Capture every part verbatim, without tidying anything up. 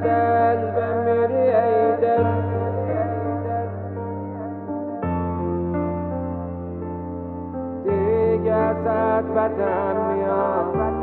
دل بمیری ای دل دیگه ازت بدم میاد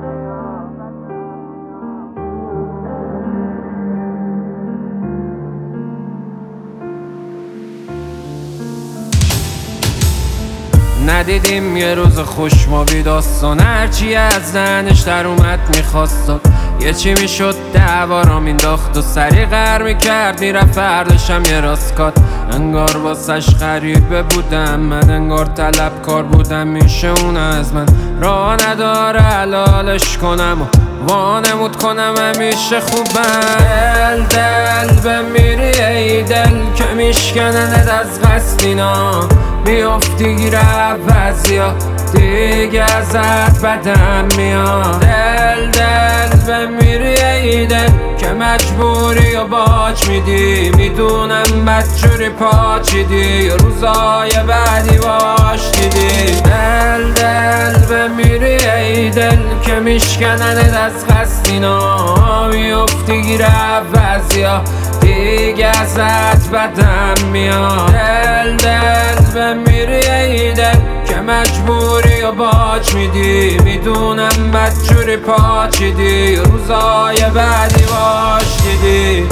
ندیدیم یه روز خوش ما بی داستان، هرچی از دهنش در اومد میخواستاد یه چی میشد دعوا را مینداخت و سری غر میکرد میرفت فرداشم یه راستکات. انگار واسش غریبه بودم من، انگار طلبکار بودم میشه اون از من راه نداره حلالش کنم و وانمود کنم همیشه خوبم. دل دل بمیری ای دل که میشکننت از قصدینا، بیافتی گیر عوضی ها دیگه ازت بدم میاد. دل دل بمیری ای دل که مجبوری و باج میدی، میدونم بدجوری پاچیدی و روزای بعدی باش دیدی. دل دل بمیری ای دل که میشکننت از قصدینا، بیافتی گیر عوضی ها دیگه ازت بدم میاد. دل دل بمیری ای دل که مجبوری و باج میدی، میدونم بدجوری پاچیدی و روزای بعدی باش دیدی.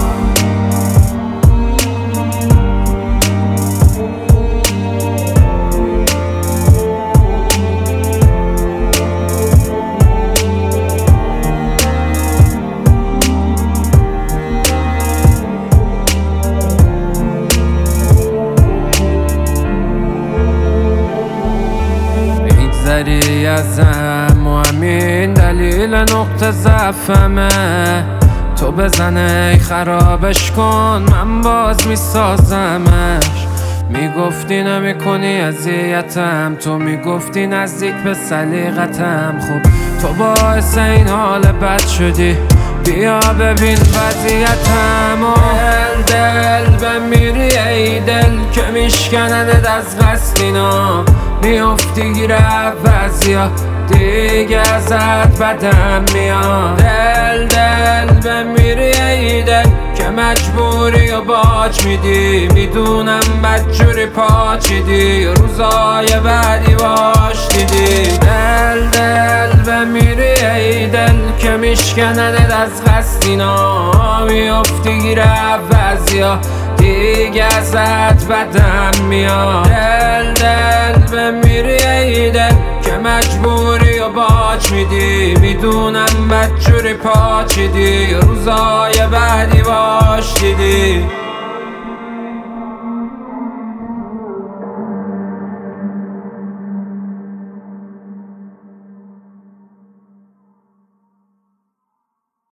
میگذری ازم و همین دلیل نقطه ضعفمه، تو بزنه ای خرابش کن من باز میسازمش. میگفتی نمیکنی اذیتم، تو میگفتی نزدیک به سلیقتم، خب تو باعث این حال بد شدی بیا ببین وضعیتم. و دل دل بمیری ای دل که میشکننت از قصدینا، بیافتی گیر عوضی ها دیگه ازت بدم میاد. دل دل بمیری ای دل که مجبوری و باج میدی، میدونم بدجوری پاچیدی و روزای بعدی باش دیدی. دل دل بمیری ای دل که میشکننت از قصدینا، بیافتی گیر عوضی ها دیگه ازت بدم میاد. دل دل بمیری ای دل که مجبوری و باج میدی، میدونم بدجوری پاچیدی و روزای بعدی باش دیدی.